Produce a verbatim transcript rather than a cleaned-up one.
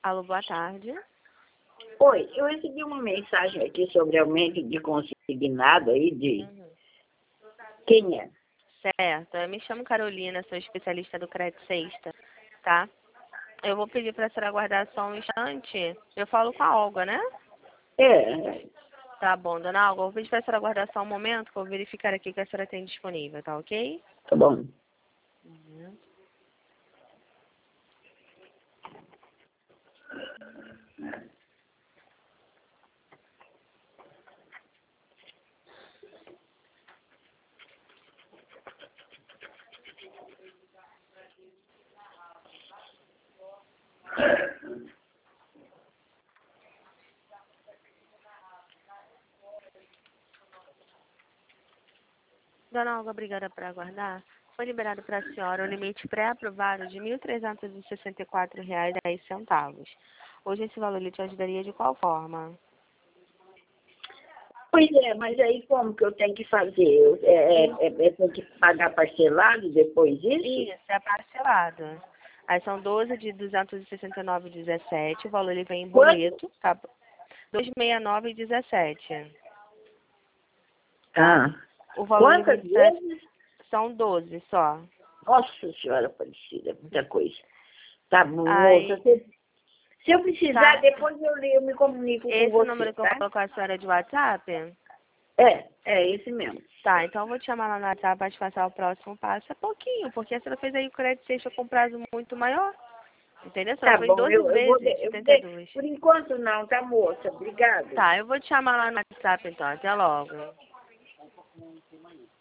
Alô, boa tarde. Oi, eu recebi uma mensagem aqui sobre aumento de consignado aí de... Uhum. Quem é? Certo, eu me chamo Carolina, sou especialista do Crédito Sexta, tá? Eu vou pedir para a senhora aguardar só um instante. Eu falo com a Olga, né? É, Tá bom, dona Olga, eu vou pedir para a senhora aguardar só um momento, que eu vou verificar aqui que a senhora tem disponível, tá ok? tá bom. Uhum. Dona Olga, obrigada por aguardar. Foi liberado para a senhora o limite pré-aprovado de mil trezentos e sessenta e quatro reais e dez centavos. Hoje esse valor lhe te ajudaria de qual forma? Pois é, mas aí como que eu tenho que fazer? Eu, é, é, é, eu tenho que pagar parcelado depois disso? Isso, é parcelado. Aí são doze de duzentos e sessenta e nove vírgula dezessete. O valor ele vem em Quanto? boleto, tá? duzentos e sessenta e nove vírgula dezessete. Ah, O valor ele quantas vem pra... vezes? São doze só. Nossa Senhora Aparecida, muita coisa. Tá bom, moça. Aí, Se, se eu precisar, tá. depois eu, eu me comunico com Esse você, número que eu tá? coloco a senhora de WhatsApp? É, é esse mesmo. Tá, então eu vou te chamar lá no WhatsApp para te passar o próximo passo. É pouquinho, porque a senhora fez aí o crédito sexta com prazo muito maior. Entendeu? A senhora Tá foi em bom, doze eu, eu vou... vezes, de- eu, setenta e de- dois. por enquanto não, tá, moça? Obrigado. Tá, eu vou te chamar lá no WhatsApp então. Até logo.